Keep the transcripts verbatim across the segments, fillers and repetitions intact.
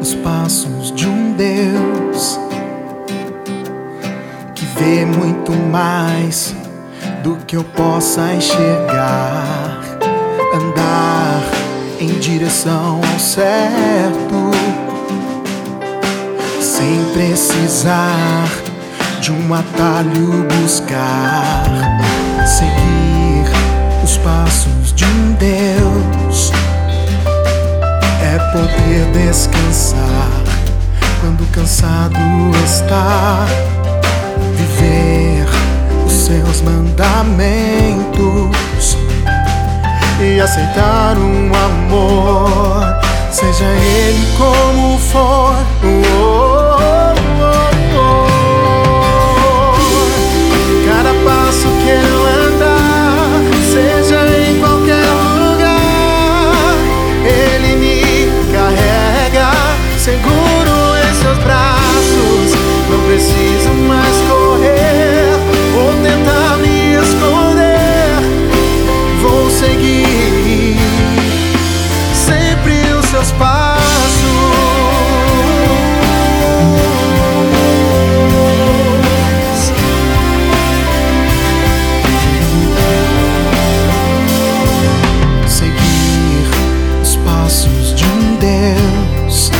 os passos de um Deus que vê muito mais do que eu possa enxergar. Andar em direção ao certo, sem precisar de um atalho buscar. Seguir os passos de um Deus é poder descansar quando cansado está. Viver os seus mandamentos e aceitar um amor, seja ele como for. Oh, oh, oh, oh. Cada passo que eu andar, seja em qualquer lugar, ele me carrega seguro em seus braços. Não preciso mais correr ou tentar me esconder. Vou seguir sempre os seus passos. Seguir os passos de um Deus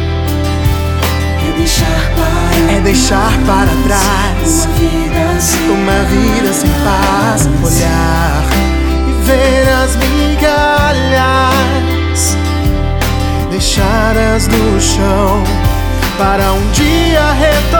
é deixar para, é deixar para trás uma vida sem, uma vida sem paz. Olhar e ver as migalhas deixadas no chão para um dia retornar.